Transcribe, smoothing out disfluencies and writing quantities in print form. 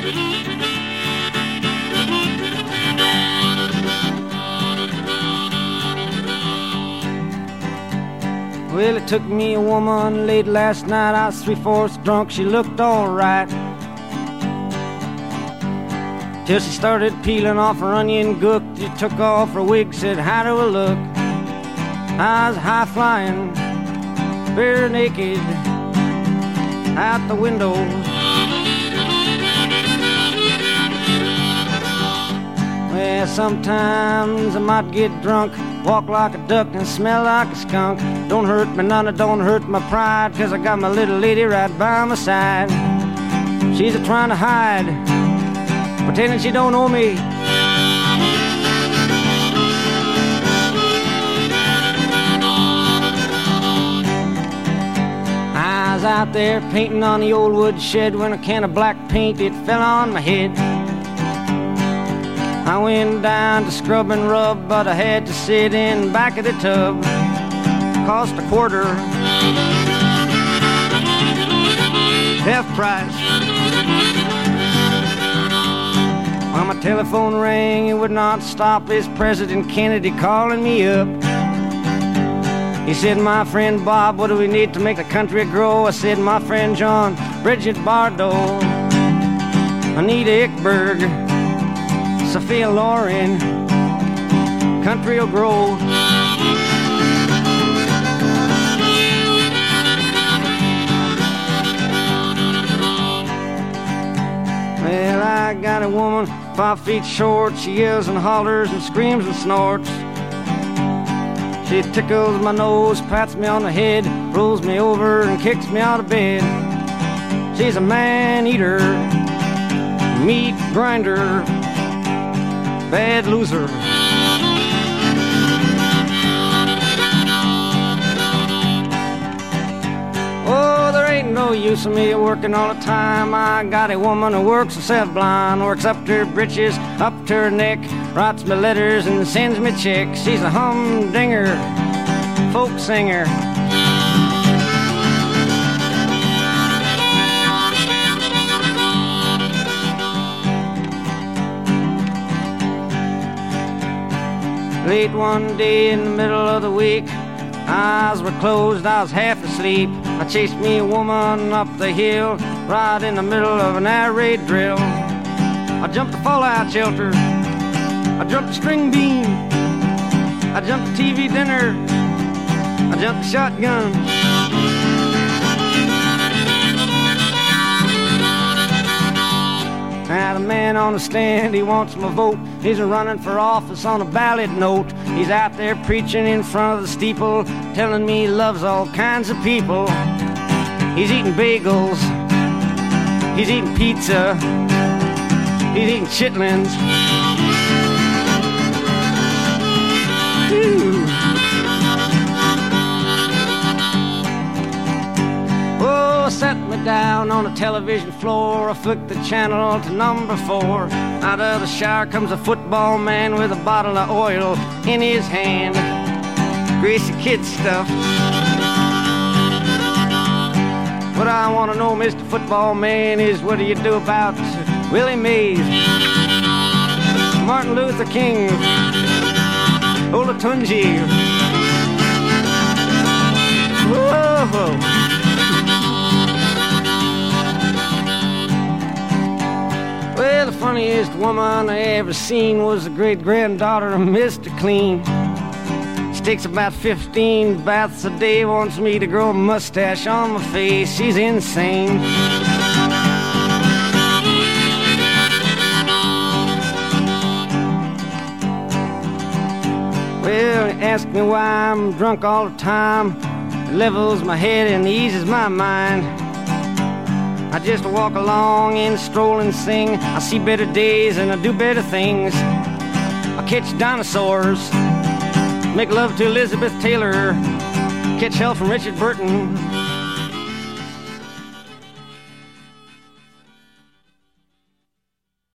Well, it took me a woman late last night. I was 3/4 drunk, she looked all right, till she started peeling off her onion gook. She took off her wig, said, how do I look? I was high flying, bare naked, out the window. Well, sometimes I might get drunk, walk like a duck and smell like a skunk. Don't hurt me none, it don't hurt my pride, 'cause I got my little lady right by my side. She's a-trying to hide, pretending she don't know me. I was out there painting on the old wood shed when a can of black paint, it fell on my head. I went down to scrub and rub, but I had to sit in back of the tub. Cost $0.25, half price. When my telephone rang, it would not stop. It's President Kennedy calling me up. He said, my friend Bob, what do we need to make the country grow? I said, my friend John, Bridget Bardot, Anita Ekberg, Sophia Loren, country will grow. Well, I got a woman 5 feet short. She yells and hollers and screams and snorts. She tickles my nose, pats me on the head, rolls me over and kicks me out of bed. She's a man-eater, meat grinder, bad loser. Oh, there ain't no use of me working all the time. I got a woman who works herself blind, works up to her britches, up to her neck, writes me letters and sends me checks. She's a humdinger, folk singer. Late one day in the middle of the week, eyes were closed, I was half asleep. I chased me a woman up the hill, right in the middle of an air raid drill. I jumped a fallout shelter, I jumped a string beam, I jumped a TV dinner, I jumped a shotgun. Now the man on the stand, he wants my vote. He's running for office on a ballot note. He's out there preaching in front of the steeple, telling me he loves all kinds of people. He's eating bagels, he's eating pizza, he's eating chitlins. Oh, set me down on the television floor. I flicked the channel to number 4. Out of the shower comes a football man with a bottle of oil in his hand. Greasy kid stuff. What I want to know, Mr. Football Man, is what do you do about Willie Mays, Martin Luther King, Olatunji? Whoa! Well, the funniest woman I ever seen was the great-granddaughter of Mr. Clean. She takes about 15 baths a day, wants me to grow a mustache on my face. She's insane. Well, he asks me why I'm drunk all the time. It levels my head and eases my mind. I just walk along and stroll and sing. I see better days and I do better things. I catch dinosaurs, make love to Elizabeth Taylor, catch hell from Richard Burton,